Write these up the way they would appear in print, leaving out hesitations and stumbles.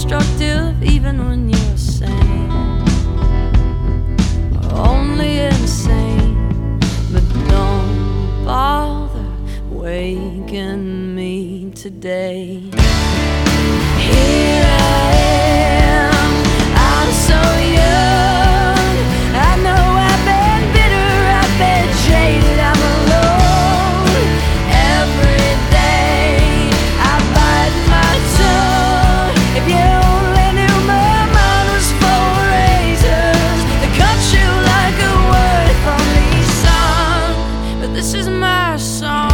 destructive even when you're sane, or only insane. But don't bother waking me today. Here I am, I'm so young. I know I've been bitter, I've been jaded, I'm alone. Every day I bite my tongue. If you only knew my mind was full of razors that cut you like a word from these songs. But this is my song.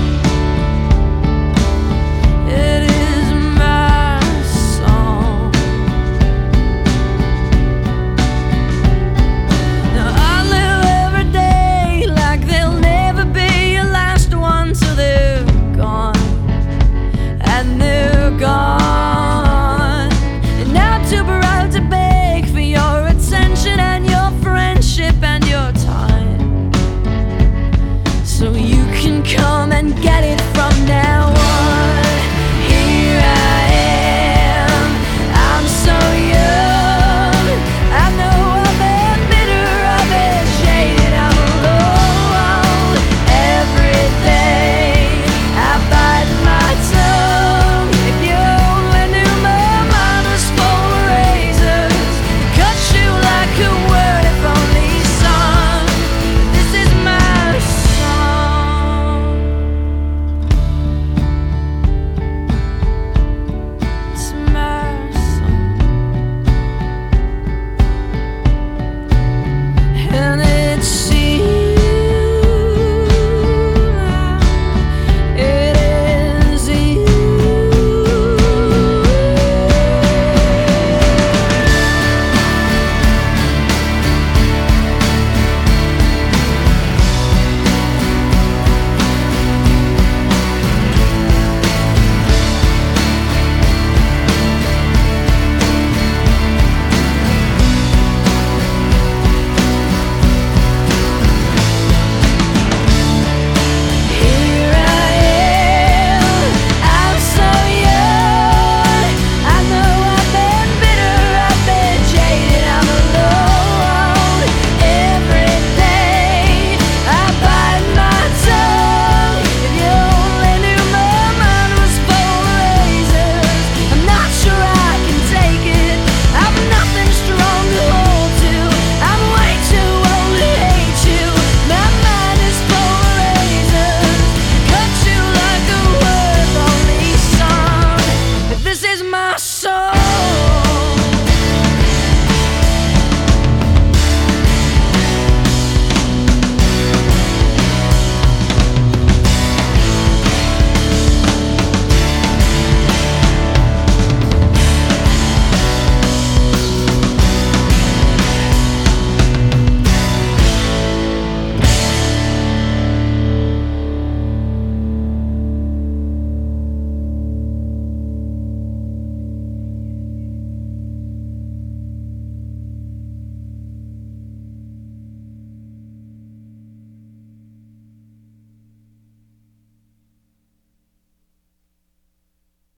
Come and get it from now on. Here I am, I'm so young. I know I've been bitter, I've been jaded, I'm alone. Every day I bite my tongue. If you only knew my mind was full of razors, cut you like a word if only sung. This is my song. And it's you, it is you. This is my soul.